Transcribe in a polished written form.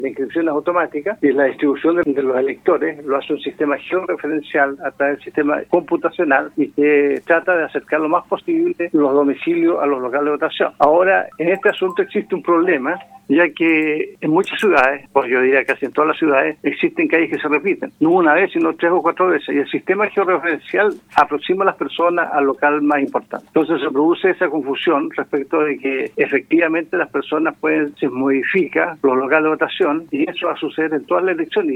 La inscripción es automática y la distribución de los electores lo hace un sistema georreferencial a través del sistema computacional y que trata de acercar lo más posible los domicilios a los locales de votación. Ahora, en este asunto existe un problema, ya que en muchas ciudades, pues yo diría casi en todas las ciudades, existen calles que se repiten, no una vez, sino 3 o 4 veces, y el sistema georreferencial aproxima a las personas al local más importante. Entonces se produce esa confusión respecto de que efectivamente las personas se modifica los locales de votación, y eso va a suceder en todas las elecciones.